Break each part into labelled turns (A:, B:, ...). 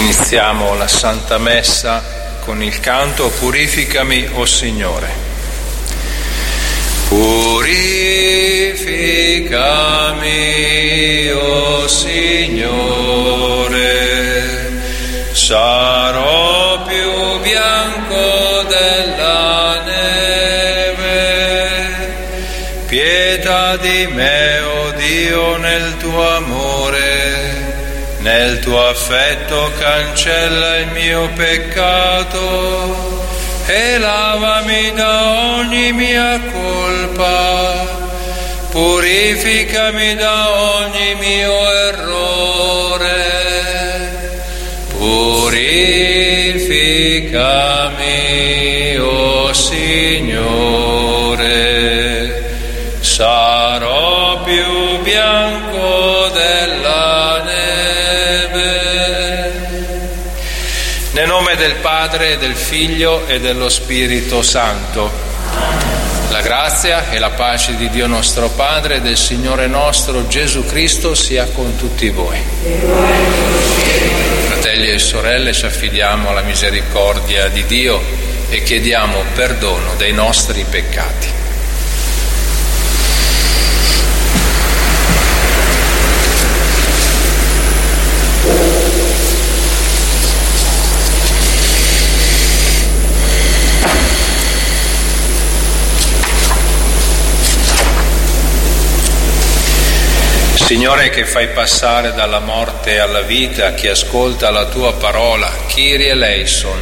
A: Iniziamo la Santa Messa con il canto Purificami, o Signore. Purificami, o Signore, sarò più bianco della neve. Pietà di me, o Dio, nel tuo amore. Nel tuo affetto cancella il mio peccato e lavami da ogni mia colpa, purificami da ogni mio errore, purificami, o Signore, sarò più bianco della neve. Nel nome del Padre, del Figlio e dello Spirito Santo. La grazia e la pace di Dio nostro Padre e del Signore nostro Gesù Cristo sia con tutti voi. Fratelli e sorelle, ci affidiamo alla misericordia di Dio e chiediamo perdono dei nostri peccati. Signore, che fai passare dalla morte alla vita chi ascolta la tua parola, Kyrie eleison.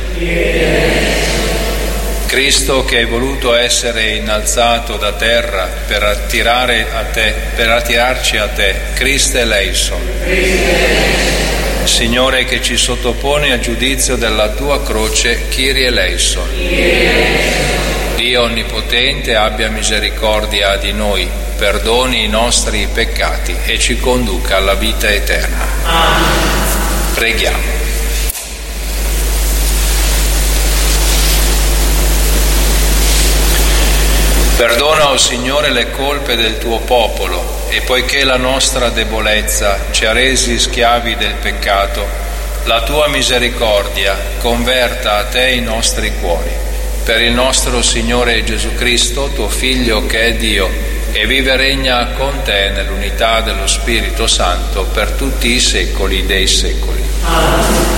A: Cristo, che hai voluto essere innalzato da terra per attirarci a te, Christe eleison. Signore, che ci sottoponi al giudizio della tua croce, Kyrie eleison. Dio onnipotente, abbia misericordia di noi, perdoni i nostri peccati e ci conduca alla vita eterna. Preghiamo. Perdona, o Signore, le colpe del tuo popolo, e poiché la nostra debolezza ci ha resi schiavi del peccato, la tua misericordia converta a te i nostri cuori. Per il nostro Signore Gesù Cristo, tuo Figlio, che è Dio, e vive e regna con te nell'unità dello Spirito Santo per tutti i secoli dei secoli. Amen.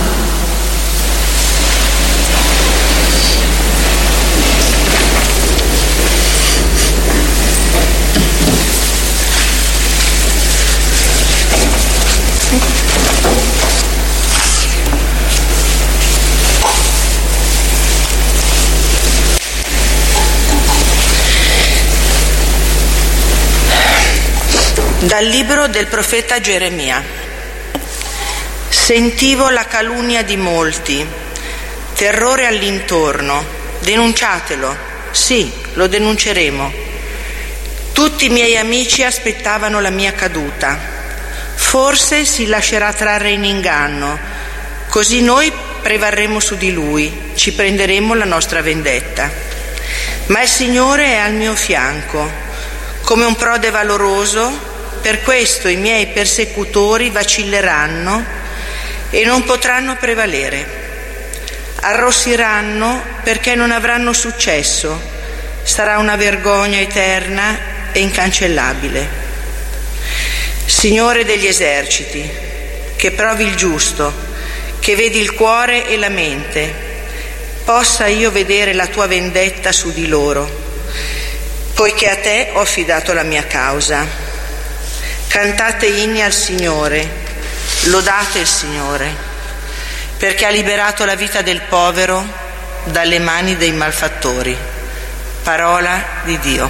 B: Dal libro del profeta Geremia. Sentivo la calunnia di molti, terrore all'intorno. Denunciatelo. Sì, lo denunceremo. Tutti i miei amici aspettavano la mia caduta. Forse si lascerà trarre in inganno, così noi prevarremo su di lui, ci prenderemo la nostra vendetta. Ma il Signore è al mio fianco, come un prode valoroso. Per questo i miei persecutori vacilleranno e non potranno prevalere. Arrossiranno perché non avranno successo. Sarà una vergogna eterna e incancellabile. Signore degli eserciti, che provi il giusto, che vedi il cuore e la mente, possa io vedere la tua vendetta su di loro, poiché a te ho affidato la mia causa. Cantate inni al Signore, lodate il Signore, perché ha liberato la vita del povero dalle mani dei malfattori. Parola di Dio.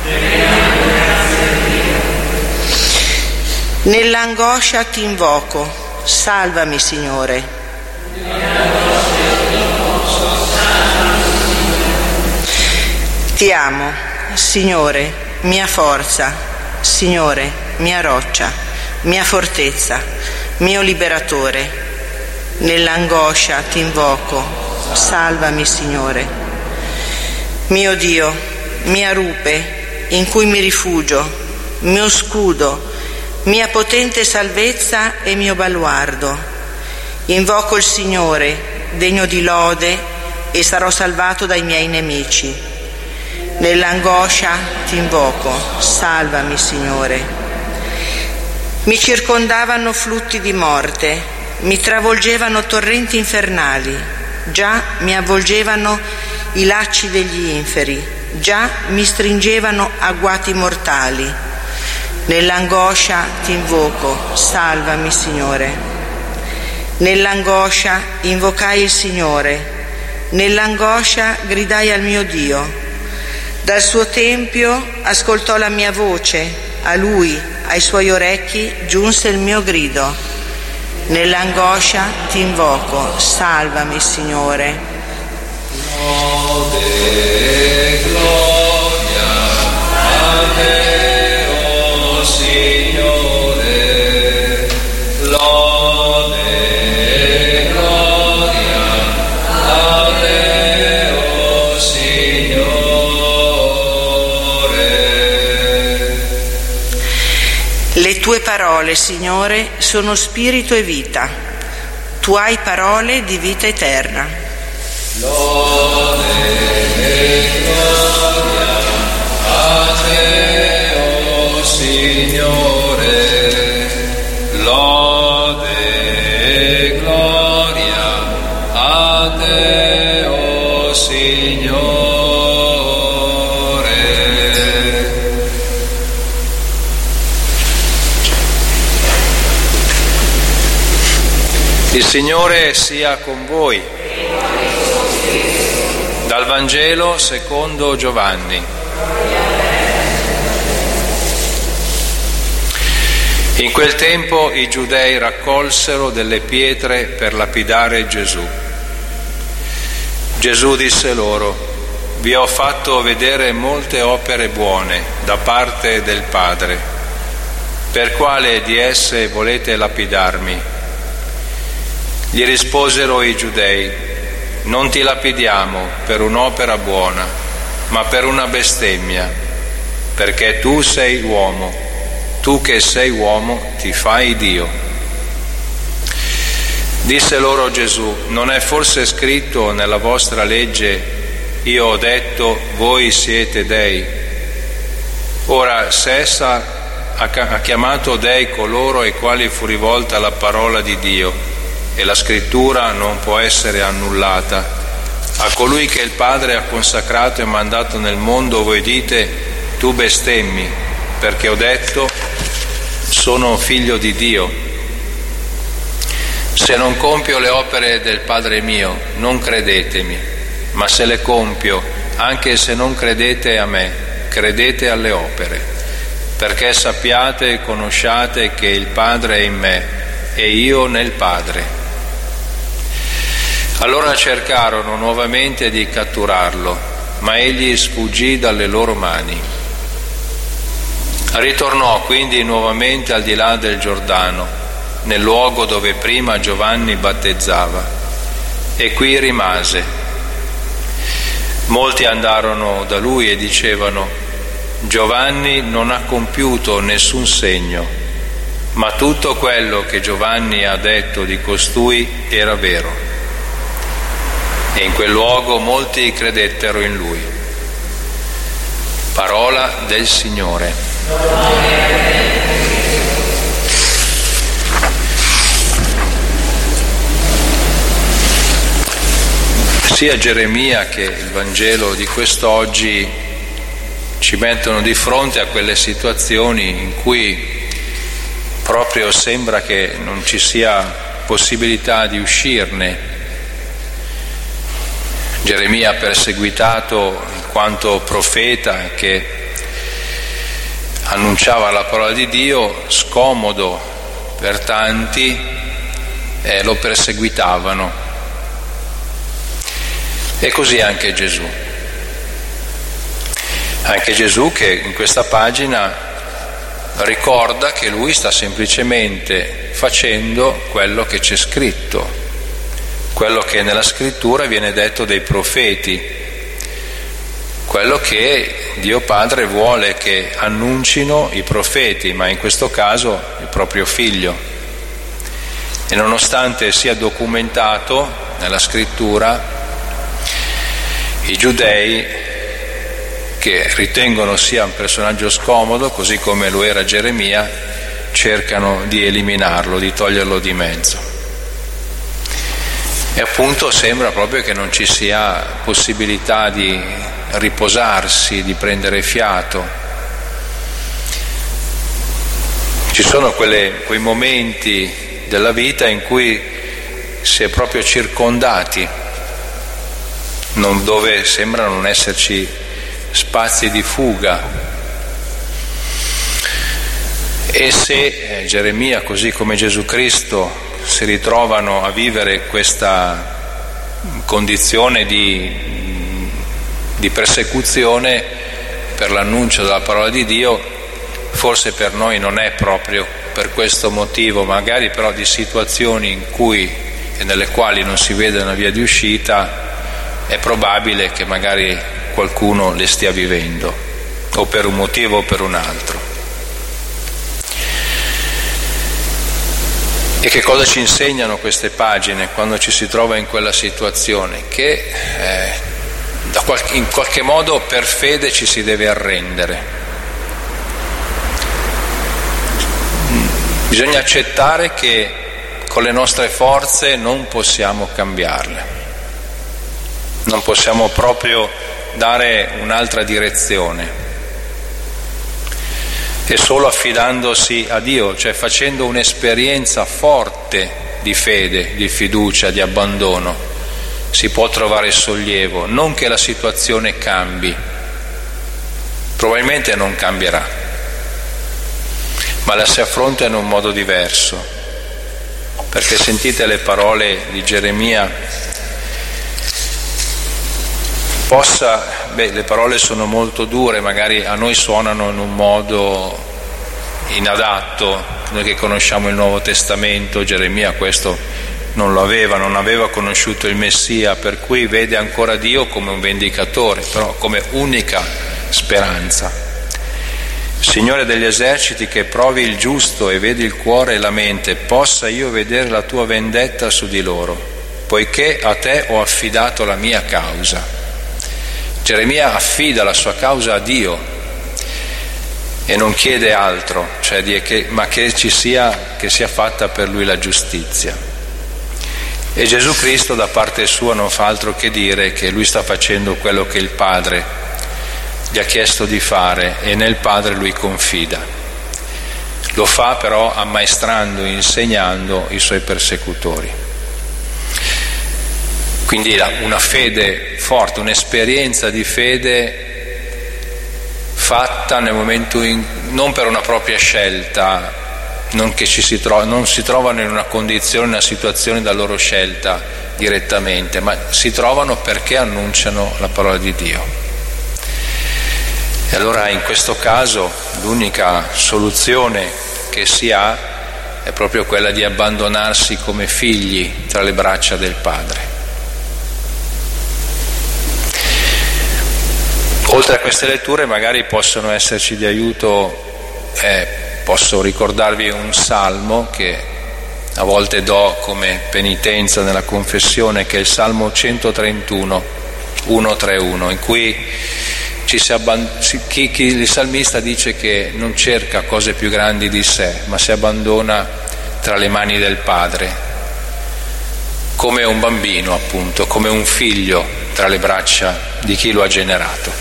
B: Nell'angoscia ti invoco, salvami, Signore. Ti amo, Signore, mia forza, Signore, mia roccia, mia fortezza, mio liberatore. Nell'angoscia ti invoco, salvami, Signore. Mio Dio, mia rupe, in cui mi rifugio, mio scudo, mia potente salvezza e mio baluardo. Invoco il Signore, degno di lode, e sarò salvato dai miei nemici. Nell'angoscia ti invoco, salvami, Signore. Mi circondavano flutti di morte, mi travolgevano torrenti infernali, già mi avvolgevano i lacci degli inferi, già mi stringevano agguati mortali. Nell'angoscia ti invoco, salvami, Signore. Nell'angoscia invocai il Signore, nell'angoscia gridai al mio Dio. Dal suo tempio ascoltò la mia voce, a Lui, ai Suoi orecchi giunse il mio grido. Nell'angoscia ti invoco, salvami, Signore.
A: Lode e gloria a te, oh Signore. Lode e gloria a te, oh Signore.
B: Le tue parole, Signore, sono spirito e vita. Tu hai parole di vita eterna.
A: Lode e gloria a te, oh Signore. Lode e gloria a te, oh Signore. Il Signore sia con voi. Dal Vangelo secondo Giovanni. In quel tempo i giudei raccolsero delle pietre per lapidare Gesù. Gesù disse loro: vi ho fatto vedere molte opere buone da parte del Padre. Per quale di esse volete lapidarmi? Gli risposero i giudei: non ti lapidiamo per un'opera buona, ma per una bestemmia, perché tu sei uomo, tu che sei uomo ti fai Dio. Disse loro Gesù: non è forse scritto nella vostra legge, io ho detto, voi siete dei? Ora, se essa ha chiamato dei coloro ai quali fu rivolta la parola di Dio, e la scrittura non può essere annullata, a colui che il Padre ha consacrato e mandato nel mondo voi dite: tu bestemmi, perché ho detto, sono figlio di Dio. Se non compio le opere del Padre mio, non credetemi, ma se le compio, anche se non credete a me, credete alle opere, perché sappiate e conosciate che il Padre è in me e io nel Padre. Allora cercarono nuovamente di catturarlo, ma egli sfuggì dalle loro mani. Ritornò quindi nuovamente al di là del Giordano, nel luogo dove prima Giovanni battezzava, e qui rimase. Molti andarono da lui e dicevano: Giovanni non ha compiuto nessun segno, ma tutto quello che Giovanni ha detto di costui era vero. E in quel luogo molti credettero in lui. Parola del Signore. Sia Geremia che il Vangelo di quest'oggi ci mettono di fronte a quelle situazioni in cui proprio sembra che non ci sia possibilità di uscirne. Geremia perseguitato in quanto profeta che annunciava la parola di Dio, scomodo per tanti, lo perseguitavano. E così anche Gesù. Anche Gesù che in questa pagina ricorda che lui sta semplicemente facendo quello che c'è scritto, quello che nella scrittura viene detto dei profeti, quello che Dio Padre vuole che annuncino i profeti, ma in questo caso il proprio Figlio. E nonostante sia documentato nella scrittura, i giudei, che ritengono sia un personaggio scomodo, così come lo era Geremia, cercano di eliminarlo, di toglierlo di mezzo. E appunto sembra proprio che non ci sia possibilità di riposarsi, di prendere fiato. Ci sono quei momenti della vita in cui si è proprio circondati, dove sembra non esserci spazi di fuga. E se Geremia, così come Gesù Cristo, si ritrovano a vivere questa condizione di persecuzione per l'annuncio della parola di Dio, forse per noi non è proprio per questo motivo, magari però di situazioni in cui e nelle quali non si vede una via di uscita, è probabile che magari qualcuno le stia vivendo, o per un motivo o per un altro. E che cosa ci insegnano queste pagine quando ci si trova in quella situazione? Che in qualche modo per fede ci si deve arrendere. Bisogna accettare che con le nostre forze non possiamo cambiarle, non possiamo proprio dare un'altra direzione, e solo affidandosi a Dio, cioè facendo un'esperienza forte di fede, di fiducia, di abbandono, si può trovare sollievo. Non che la situazione cambi, probabilmente non cambierà, ma la si affronta in un modo diverso, perché sentite le parole di Geremia. Le parole sono molto dure, magari a noi suonano in un modo inadatto, noi che conosciamo il Nuovo Testamento. Geremia questo non aveva conosciuto il Messia, per cui vede ancora Dio come un vendicatore, però come unica speranza. Signore degli eserciti, che provi il giusto e vedi il cuore e la mente, possa io vedere la tua vendetta su di loro, poiché a te ho affidato la mia causa. Geremia affida la sua causa a Dio e non chiede altro, ma che sia fatta per lui la giustizia. E Gesù Cristo da parte sua non fa altro che dire che lui sta facendo quello che il Padre gli ha chiesto di fare, e nel Padre lui confida. Lo fa però ammaestrando, insegnando i suoi persecutori. Quindi una fede forte, un'esperienza di fede fatta nel momento non per una propria scelta, non si trovano in una condizione, una situazione da loro scelta direttamente, ma si trovano perché annunciano la parola di Dio. E allora in questo caso l'unica soluzione che si ha è proprio quella di abbandonarsi come figli tra le braccia del Padre. Oltre a queste letture magari possono esserci di aiuto, posso ricordarvi un salmo che a volte do come penitenza nella confessione, che è il Salmo 131, 131, in cui il salmista dice che non cerca cose più grandi di sé, ma si abbandona tra le mani del Padre, come un bambino appunto, come un figlio tra le braccia di chi lo ha generato.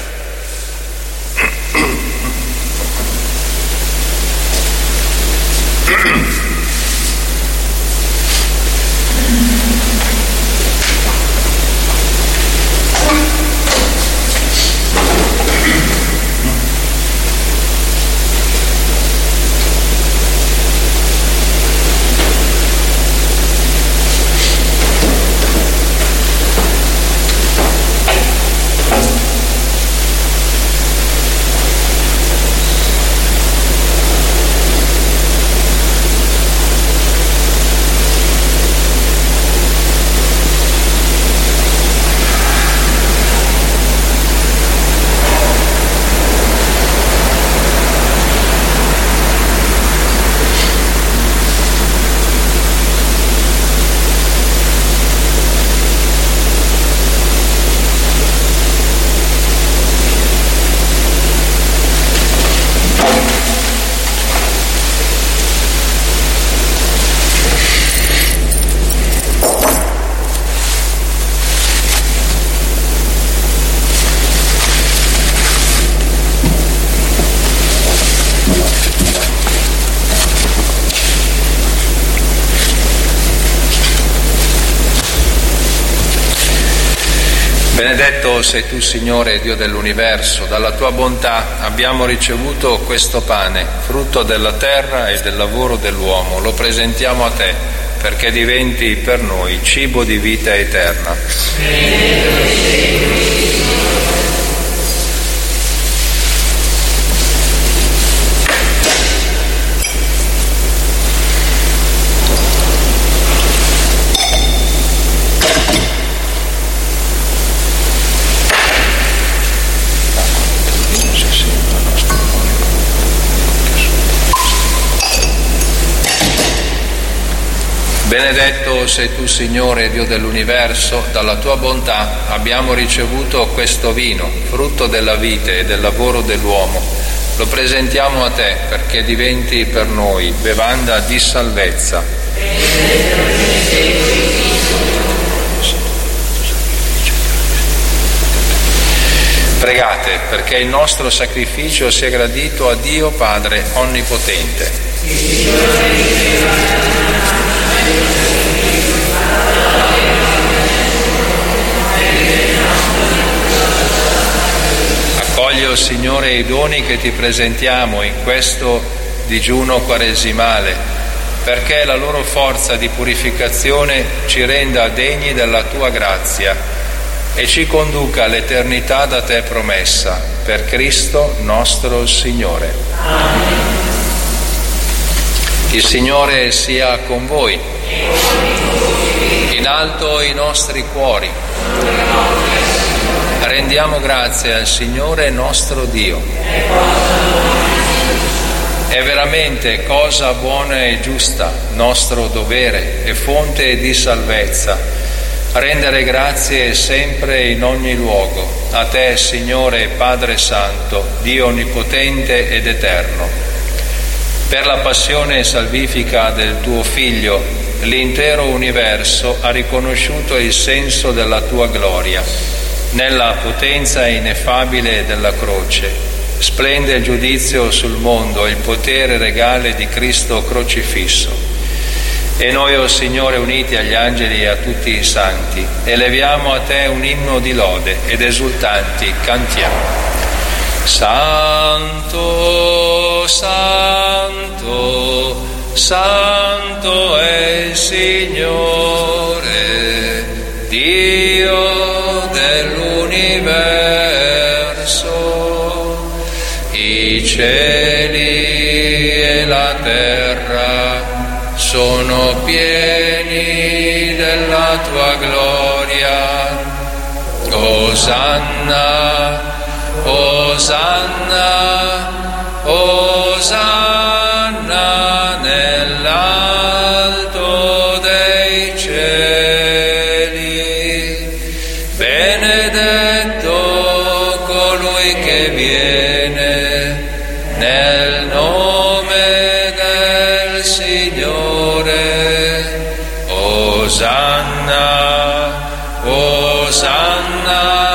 A: Benedetto sei tu, Signore, Dio dell'universo. Dalla tua bontà abbiamo ricevuto questo pane, frutto della terra e del lavoro dell'uomo. Lo presentiamo a te, perché diventi per noi cibo di vita eterna. Benedetto sei tu, Signore, Dio dell'universo, dalla tua bontà abbiamo ricevuto questo vino, frutto della vite e del lavoro dell'uomo. Lo presentiamo a te perché diventi per noi bevanda di salvezza. Pregate perché il nostro sacrificio sia gradito a Dio Padre Onnipotente. Accogli, o Signore, i doni che ti presentiamo in questo digiuno quaresimale, perché la loro forza di purificazione ci renda degni della tua grazia e ci conduca all'eternità da te promessa, per Cristo nostro Signore. Amen. Il Signore sia con voi. In alto i nostri cuori. Rendiamo grazie al Signore nostro Dio. È veramente cosa buona e giusta, nostro dovere e fonte di salvezza, rendere grazie sempre in ogni luogo a te, Signore Padre Santo, Dio onnipotente ed eterno. Per la passione salvifica del tuo Figlio, l'intero universo ha riconosciuto il senso della tua gloria. Nella potenza ineffabile della croce splende il giudizio sul mondo e il potere regale di Cristo crocifisso. E noi, o Signore, uniti agli angeli e a tutti i santi, eleviamo a te un inno di lode ed esultanti cantiamo. Santo, Santo, Santo è il Signore, Dio dell'universo. I cieli e la terra sono pieni della tua gloria. Osanna, Osanna, Osanna nell'alto dei cieli. Benedetto colui che viene nel nome del Signore. Osanna, Osanna.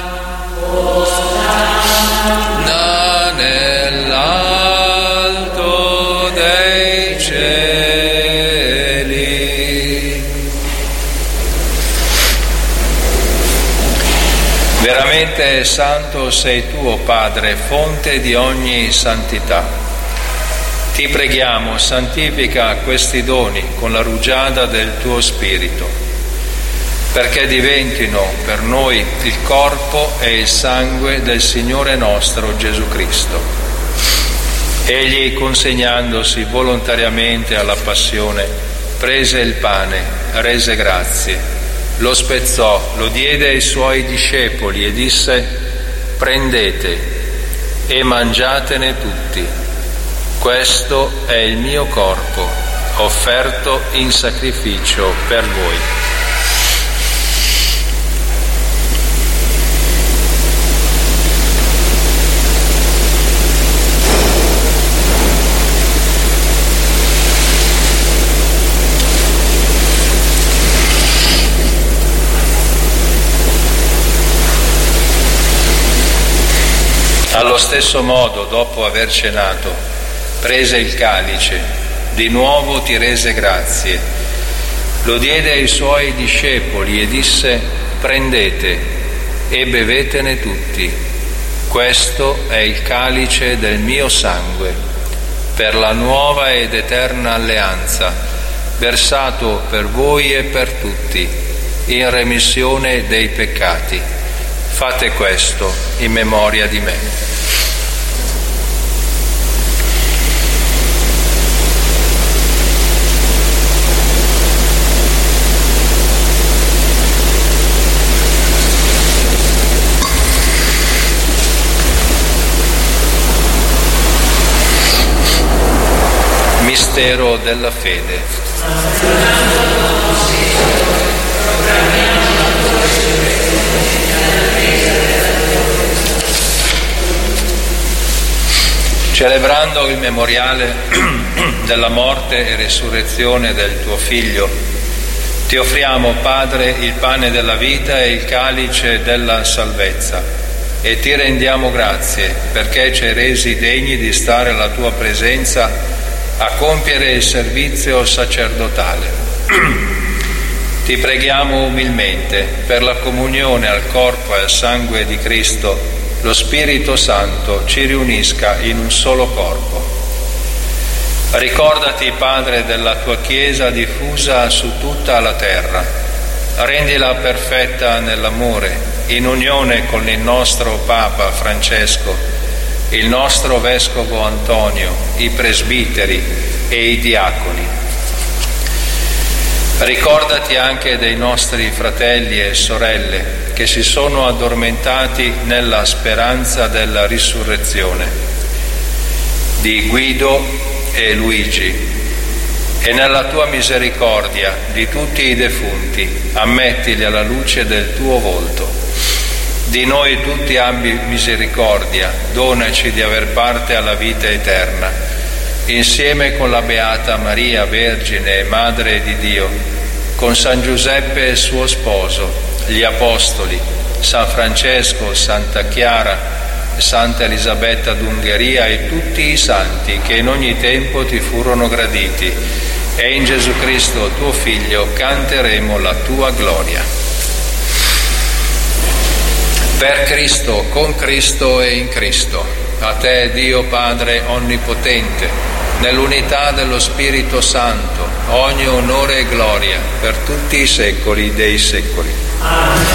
A: Nell'alto dei cieli. Veramente santo sei tu, o Padre, fonte di ogni santità. Ti preghiamo, santifica questi doni con la rugiada del tuo Spirito, perché diventino per noi il corpo e il sangue del Signore nostro Gesù Cristo. Egli, consegnandosi volontariamente alla passione, prese il pane, rese grazie, lo spezzò, lo diede ai suoi discepoli e disse: prendete e mangiatene tutti. Questo è il mio corpo, offerto in sacrificio per voi. Allo stesso modo, dopo aver cenato, prese il calice, di nuovo ti rese grazie, lo diede ai suoi discepoli e disse: prendete e bevetene tutti. Questo è il calice del mio sangue, per la nuova ed eterna alleanza, versato per voi e per tutti, in remissione dei peccati. Fate questo in memoria di me. Mistero della fede. Celebrando il memoriale della morte e resurrezione del tuo Figlio, ti offriamo, Padre, il pane della vita e il calice della salvezza, e ti rendiamo grazie perché ci hai resi degni di stare alla tua presenza a compiere il servizio sacerdotale. Ti preghiamo umilmente per la comunione al corpo e al sangue di Cristo, lo Spirito Santo ci riunisca in un solo corpo. Ricordati, Padre, della tua Chiesa diffusa su tutta la terra. Rendila perfetta nell'amore, in unione con il nostro Papa Francesco, il nostro Vescovo Antonio, i presbiteri e i diaconi. Ricordati anche dei nostri fratelli e sorelle che si sono addormentati nella speranza della risurrezione, di Guido e Luigi, e nella tua misericordia di tutti i defunti, ammettili alla luce del tuo volto. Di noi tutti abbi misericordia, donaci di aver parte alla vita eterna, insieme con la Beata Maria, Vergine e Madre di Dio, con San Giuseppe e suo sposo, gli Apostoli, San Francesco, Santa Chiara, Santa Elisabetta d'Ungheria e tutti i santi che in ogni tempo ti furono graditi, e in Gesù Cristo, tuo Figlio, canteremo la tua gloria. Per Cristo, con Cristo e in Cristo, a te Dio Padre Onnipotente, nell'unità dello Spirito Santo, ogni onore e gloria per tutti i secoli dei secoli. Amen.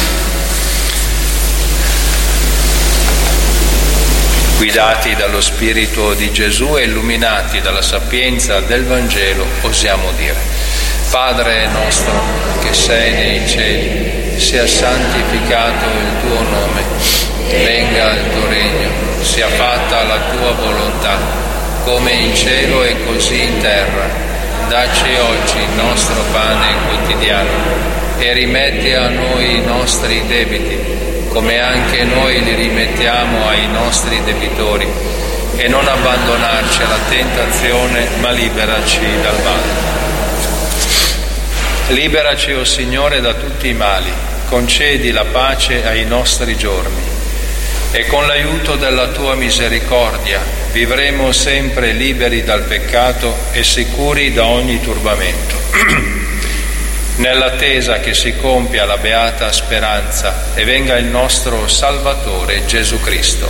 A: Guidati dallo Spirito di Gesù e illuminati dalla sapienza del Vangelo, osiamo dire: Padre nostro che sei nei cieli, sia santificato il tuo nome, venga il tuo regno, sia fatta la tua volontà, come in cielo e così in terra. Dacci oggi il nostro pane quotidiano e rimetti a noi i nostri debiti, come anche noi li rimettiamo ai nostri debitori, e non abbandonarci alla tentazione, ma liberaci dal male. Liberaci, o Signore, da tutti i mali, concedi la pace ai nostri giorni, e con l'aiuto della tua misericordia vivremo sempre liberi dal peccato e sicuri da ogni turbamento. Nell'attesa che si compia la beata speranza e venga il nostro Salvatore Gesù Cristo.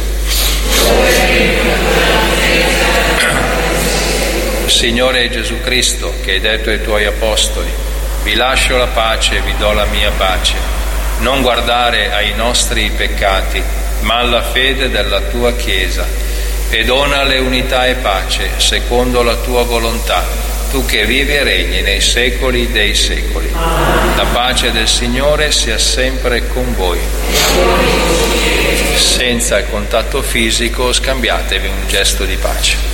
A: Signore Gesù Cristo, che hai detto ai tuoi apostoli: vi lascio la pace, vi do la mia pace. Non guardare ai nostri peccati, ma alla fede della tua Chiesa, e donale unità e pace secondo la tua volontà, tu che vivi e regni nei secoli dei secoli. La pace del Signore sia sempre con voi. Senza il contatto fisico, scambiatevi un gesto di pace.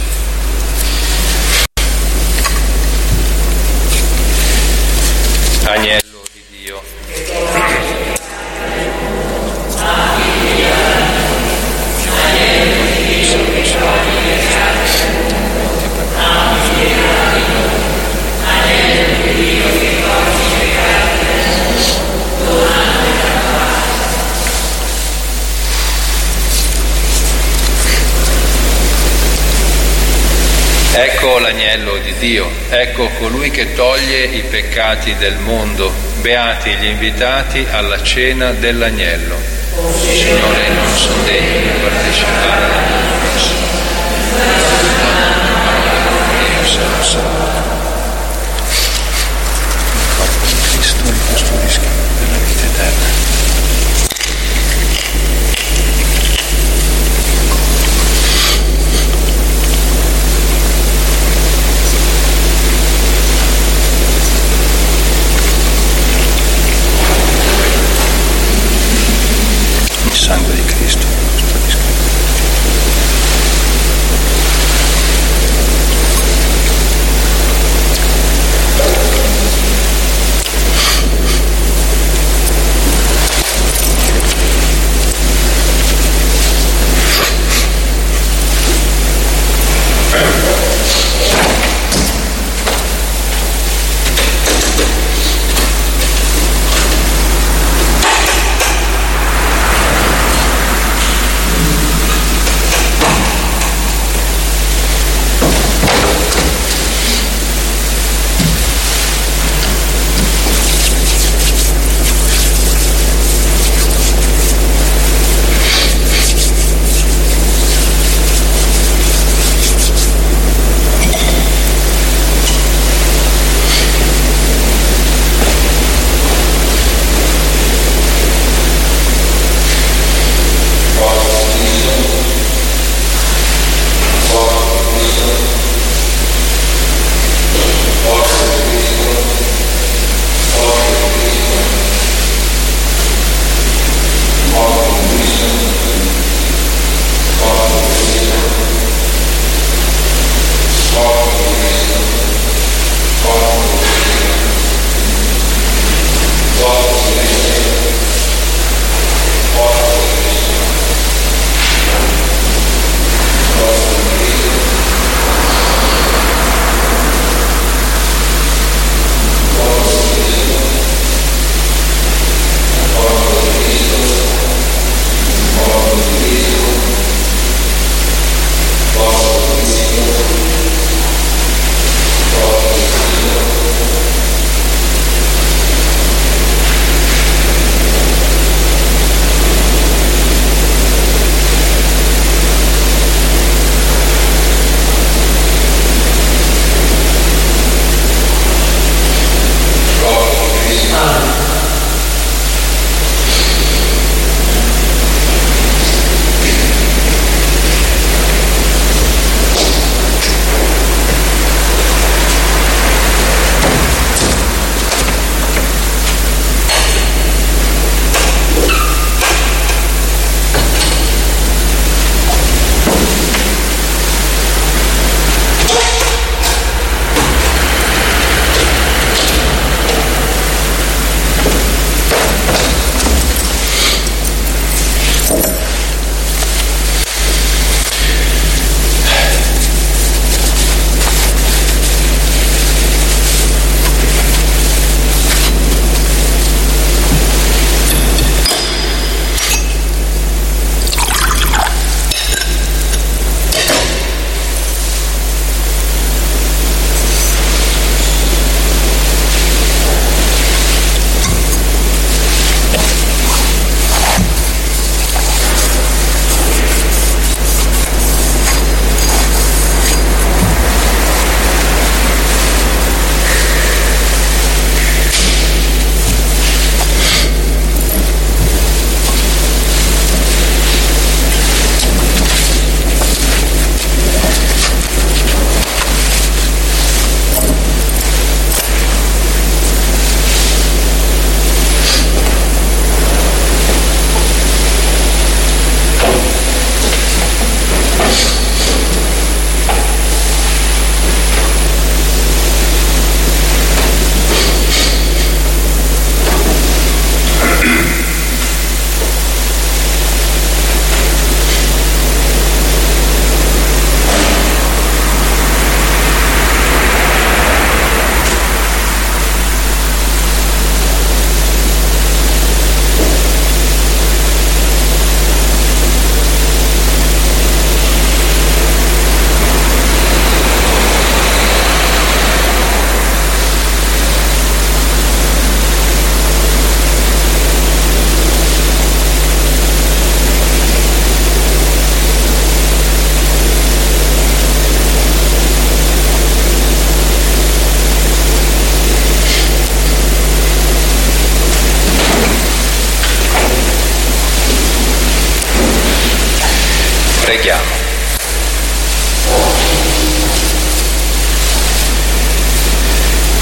A: Agnello di Dio. Ecco l'agnello di Dio, ecco colui che toglie i peccati del mondo, beati gli invitati alla cena dell'agnello. Signore, non sono degno di partecipare alla tua messa, io sarò salvato. Il corpo di Cristo ricustodisca nella vita eterna. Il sangue di Cristo custodisca.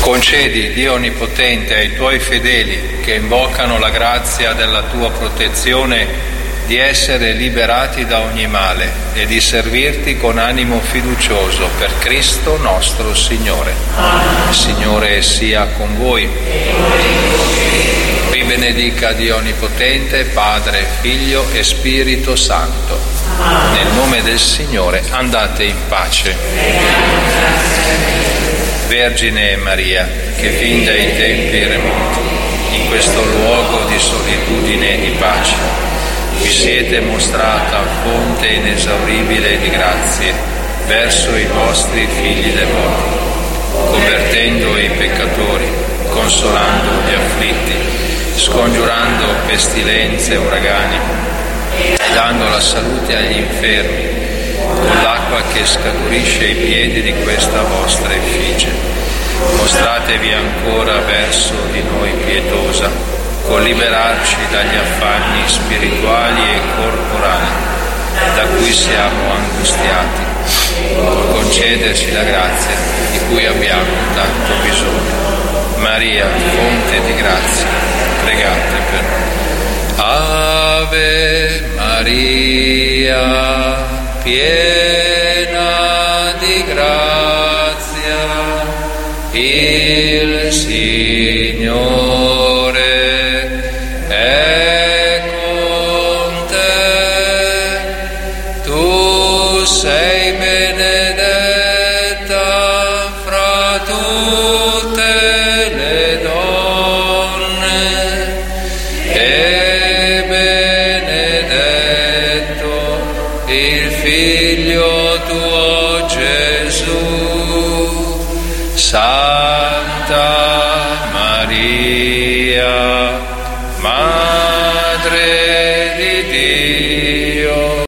A: Concedi, Dio Onnipotente, ai Tuoi fedeli che invocano la grazia della Tua protezione di essere liberati da ogni male e di servirti con animo fiducioso per Cristo nostro Signore. Il Signore sia con voi. Vi benedica Dio Onnipotente, Padre, Figlio e Spirito Santo. Nel nome del Signore andate in pace. Vergine Maria, che fin dai tempi remoti, in questo luogo di solitudine e di pace, vi siete mostrata fonte inesauribile di grazie verso i vostri figli devoti, convertendo i peccatori, consolando gli afflitti, scongiurando pestilenze e uragani, dando la salute agli infermi, con l'acqua che scaturisce ai piedi di questa vostra effigie. Mostratevi ancora verso di noi pietosa, con liberarci dagli affanni spirituali e corporali da cui siamo angustiati, con concederci la grazia di cui abbiamo tanto bisogno. Maria, fonte di grazia, pregate per noi. Ave Maria, piena di grazia, il Signore è con te. Tu sei benedetta fra tutte le donne e benedetto il Figlio tuo Gesù. Santa Maria, Madre di